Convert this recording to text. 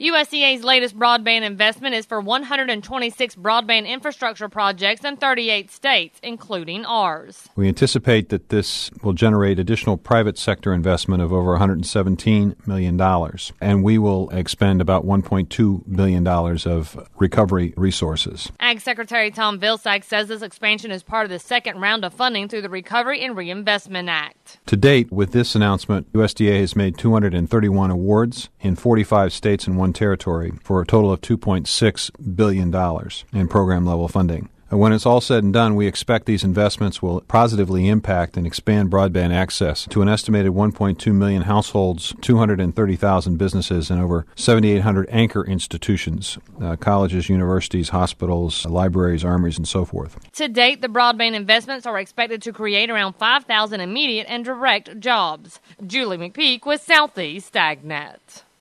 USDA's latest broadband investment is for 126 broadband infrastructure projects in 38 states, including ours. We anticipate that this will generate additional private sector investment of over $117 million, and we will expend about $1.2 billion of recovery resources. Ag Secretary Tom Vilsack says this expansion is part of the second round of funding through the Recovery and Reinvestment Act. To date, with this announcement, USDA has made 231 awards in 45 states and one territory for a total of $2.6 billion in program-level funding. When it's all said and done, we expect these investments will positively impact and expand broadband access to an estimated 1.2 million households, 230,000 businesses, and over 7,800 anchor institutions, colleges, universities, hospitals, libraries, armories, and so forth. To date, the broadband investments are expected to create around 5,000 immediate and direct jobs. Julie McPeak with Southeast AgNet.